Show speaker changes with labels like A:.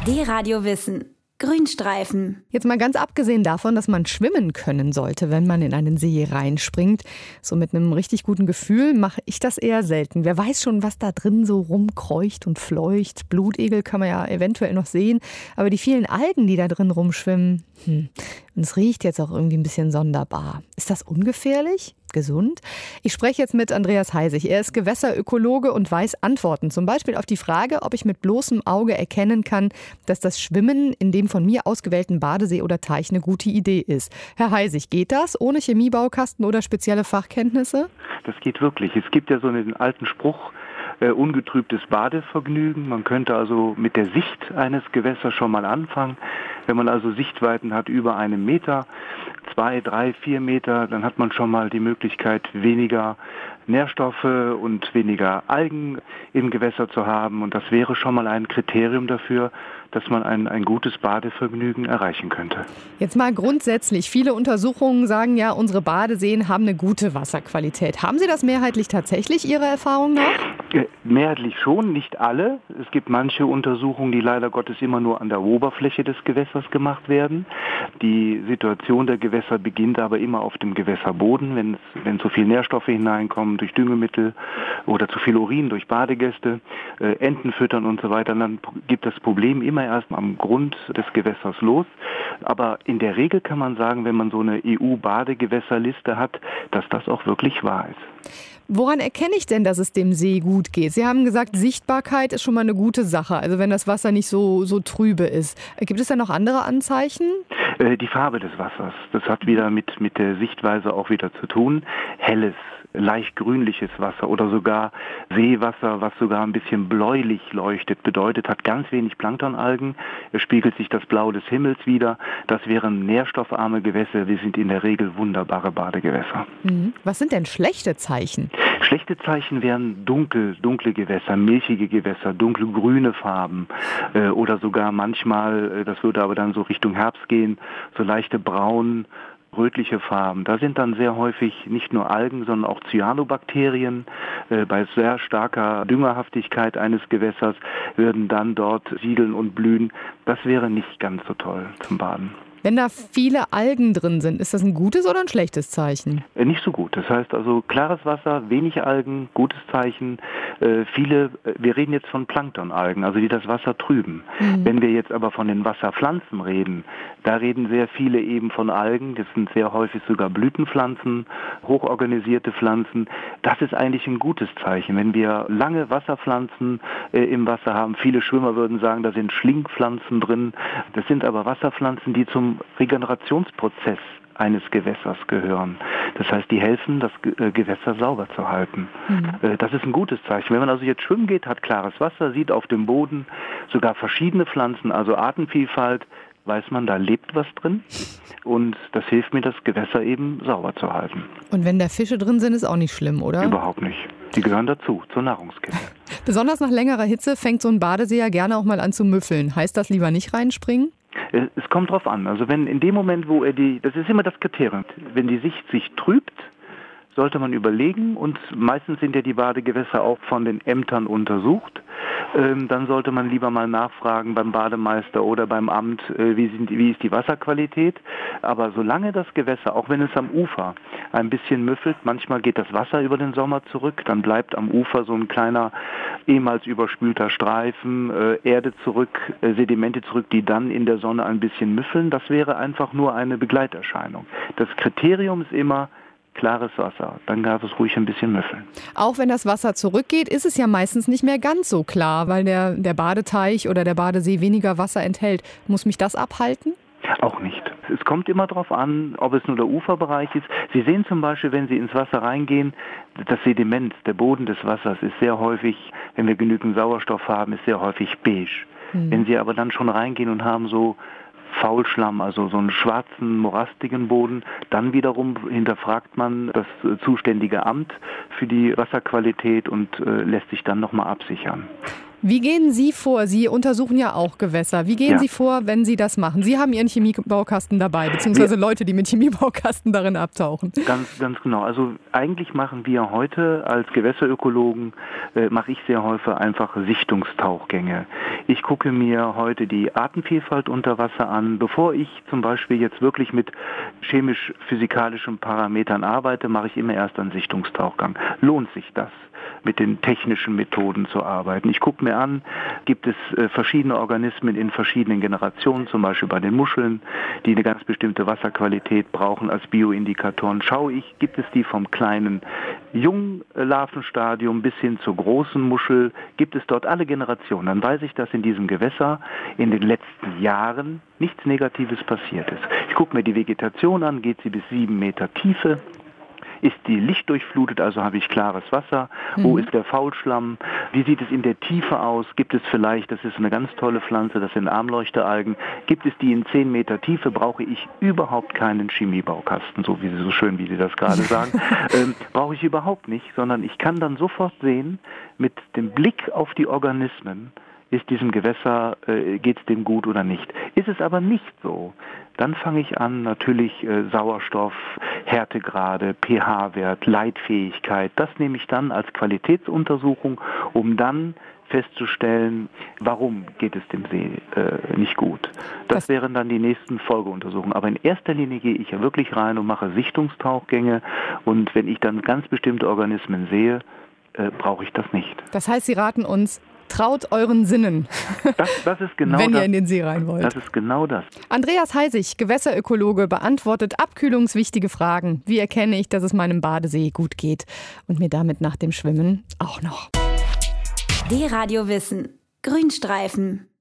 A: D-Radio Wissen. Grünstreifen.
B: Jetzt mal ganz abgesehen davon, dass man schwimmen können sollte, wenn man in einen See reinspringt. So mit einem richtig guten Gefühl mache ich das eher selten. Wer weiß schon, was da drin so rumkreucht und fleucht. Blutegel kann man ja eventuell noch sehen. Aber die vielen Algen, die da drin rumschwimmen, und es riecht jetzt auch irgendwie ein bisschen sonderbar. Ist das ungefährlich? Gesund? Ich spreche jetzt mit Andreas Heisig. Er ist Gewässerökologe und weiß Antworten. Zum Beispiel auf die Frage, ob ich mit bloßem Auge erkennen kann, dass das Schwimmen in dem von mir ausgewählten Badesee oder Teich eine gute Idee ist. Herr Heisig, geht das ohne Chemiebaukasten oder spezielle Fachkenntnisse?
C: Das geht wirklich. Es gibt ja so einen alten Spruch, ungetrübtes Badevergnügen. Man könnte also mit der Sicht eines Gewässers schon mal anfangen. Wenn man also Sichtweiten hat über 1 Meter, 2, 3, 4 Meter, dann hat man schon mal die Möglichkeit, weniger Nährstoffe und weniger Algen im Gewässer zu haben. Und das wäre schon mal ein Kriterium dafür, dass man ein gutes Badevergnügen erreichen könnte.
B: Jetzt mal grundsätzlich. Viele Untersuchungen sagen ja, unsere Badeseen haben eine gute Wasserqualität. Haben Sie das mehrheitlich tatsächlich Ihrer Erfahrung nach?
C: Mehrheitlich schon, nicht alle. Es gibt manche Untersuchungen, die leider Gottes immer nur an der Oberfläche des Gewässers gemacht werden. Die Situation der Gewässer beginnt aber immer auf dem Gewässerboden, wenn zu viel Nährstoffe hineinkommen durch Düngemittel oder zu viel Urin durch Badegäste, Enten füttern und so weiter. Dann gibt das Problem immer erst am Grund des Gewässers los. Aber in der Regel kann man sagen, wenn man so eine EU-Badegewässerliste hat, dass das auch wirklich wahr ist.
B: Woran erkenne ich denn, dass es dem See gut geht? Sie haben gesagt, Sichtbarkeit ist schon mal eine gute Sache, also wenn das Wasser nicht so trübe ist. Gibt es da noch andere Anzeichen?
C: Die Farbe des Wassers, das hat wieder mit der Sichtweise auch wieder zu tun. Helles, leicht grünliches Wasser oder sogar Seewasser, was sogar ein bisschen bläulich leuchtet, bedeutet, hat ganz wenig Planktonalgen, es spiegelt sich das Blau des Himmels wider. Das wären nährstoffarme Gewässer, die sind in der Regel wunderbare Badegewässer.
B: Was sind denn schlechte Zeichen?
C: Schlechte Zeichen wären dunkle Gewässer, milchige Gewässer, dunkelgrüne Farben oder sogar manchmal, das würde aber dann so Richtung Herbst gehen, so leichte braun, rötliche Farben. Da sind dann sehr häufig nicht nur Algen, sondern auch Cyanobakterien. Bei sehr starker Düngerhaftigkeit eines Gewässers würden dann dort siedeln und blühen. Das wäre nicht ganz so toll zum Baden.
B: Wenn da viele Algen drin sind, ist das ein gutes oder ein schlechtes Zeichen?
C: Nicht so gut. Das heißt also klares Wasser, wenig Algen, gutes Zeichen. Wir reden jetzt von Planktonalgen, also die das Wasser trüben. Wenn wir jetzt aber von den Wasserpflanzen reden, da reden sehr viele eben von Algen. Das sind sehr häufig sogar Blütenpflanzen, hochorganisierte Pflanzen. Das ist eigentlich ein gutes Zeichen. Wenn wir lange Wasserpflanzen im Wasser haben, viele Schwimmer würden sagen, da sind Schlingpflanzen drin. Das sind aber Wasserpflanzen, die zum Regenerationsprozess eines Gewässers gehören. Das heißt, die helfen, das Gewässer sauber zu halten. Das ist ein gutes Zeichen. Wenn man also jetzt schwimmen geht, hat klares Wasser, sieht auf dem Boden sogar verschiedene Pflanzen, also Artenvielfalt, weiß man, da lebt was drin und das hilft mir, das Gewässer eben sauber zu halten.
B: Und wenn da Fische drin sind, ist auch nicht schlimm, oder?
C: Überhaupt nicht. Die gehören dazu, zur Nahrungskette.
B: Besonders nach längerer Hitze fängt so ein Badesee ja gerne auch mal an zu müffeln. Heißt das lieber nicht reinspringen?
C: Es kommt drauf an. Also wenn in dem Moment, wo das ist immer das Kriterium, wenn die Sicht sich trübt, sollte man überlegen, und meistens sind ja die Badegewässer auch von den Ämtern untersucht, dann sollte man lieber mal nachfragen beim Bademeister oder beim Amt, wie ist die Wasserqualität. Aber solange das Gewässer, auch wenn es am Ufer ein bisschen müffelt, manchmal geht das Wasser über den Sommer zurück, dann bleibt am Ufer so ein kleiner, ehemals überspülter Streifen, Erde zurück, Sedimente zurück, die dann in der Sonne ein bisschen müffeln. Das wäre einfach nur eine Begleiterscheinung. Das Kriterium ist immer klares Wasser, dann darf es ruhig ein bisschen müffeln.
B: Auch wenn das Wasser zurückgeht, ist es ja meistens nicht mehr ganz so klar, weil der Badeteich oder der Badesee weniger Wasser enthält. Muss mich das abhalten?
C: Auch nicht. Es kommt immer darauf an, ob es nur der Uferbereich ist. Sie sehen zum Beispiel, wenn Sie ins Wasser reingehen, das Sediment, der Boden des Wassers ist sehr häufig, wenn wir genügend Sauerstoff haben, ist sehr häufig beige. Wenn Sie aber dann schon reingehen und haben so Faulschlamm, also so einen schwarzen, morastigen Boden. Dann wiederum hinterfragt man das zuständige Amt für die Wasserqualität und lässt sich dann nochmal absichern.
B: Wie gehen Sie vor? Sie untersuchen ja auch Gewässer. Wie gehen Sie vor, wenn Sie das machen? Sie haben Ihren Chemiebaukasten dabei, beziehungsweise Leute, die mit Chemiebaukasten darin abtauchen.
C: Ganz genau. Also eigentlich machen wir heute als Gewässerökologen, mache ich sehr häufig einfach Sichtungstauchgänge. Ich gucke mir heute die Artenvielfalt unter Wasser an. Bevor ich zum Beispiel jetzt wirklich mit chemisch-physikalischen Parametern arbeite, mache ich immer erst einen Sichtungstauchgang. Lohnt sich das, mit den technischen Methoden zu arbeiten? Ich gucke mir an, gibt es verschiedene Organismen in verschiedenen Generationen, zum Beispiel bei den Muscheln, die eine ganz bestimmte Wasserqualität brauchen als Bioindikatoren. Schaue ich, gibt es die vom kleinen Junglarvenstadium bis hin zur großen Muschel, gibt es dort alle Generationen. Dann weiß ich, dass in diesem Gewässer in den letzten Jahren nichts Negatives passiert ist. Ich gucke mir die Vegetation an, geht sie bis 7 Meter Tiefe. Ist die lichtdurchflutet, also habe ich klares Wasser? Wo ist der Faulschlamm? Wie sieht es in der Tiefe aus? Gibt es vielleicht, das ist eine ganz tolle Pflanze, das sind Armleuchteralgen, gibt es die in 10 Meter Tiefe, brauche ich überhaupt keinen Chemiebaukasten, so schön, wie Sie das gerade sagen. Brauche ich überhaupt nicht, sondern ich kann dann sofort sehen, mit dem Blick auf die Organismen, ist diesem Gewässer, geht es dem gut oder nicht. Ist es aber nicht so, dann fange ich an, natürlich Sauerstoff, Härtegrade, pH-Wert, Leitfähigkeit, das nehme ich dann als Qualitätsuntersuchung, um dann festzustellen, warum geht es dem See nicht gut. Das wären dann die nächsten Folgeuntersuchungen. Aber in erster Linie gehe ich ja wirklich rein und mache Sichtungstauchgänge, und wenn ich dann ganz bestimmte Organismen sehe, brauche ich das nicht.
B: Das heißt, Sie raten uns, traut euren Sinnen,
C: das ist genau
B: wenn
C: das,
B: ihr in den See rein wollt.
C: Das ist genau das.
B: Andreas Heisig, Gewässerökologe, beantwortet abkühlungswichtige Fragen. Wie erkenne ich, dass es meinem Badesee gut geht? Und mir damit nach dem Schwimmen auch noch.
A: D-Radio Wissen. Grünstreifen.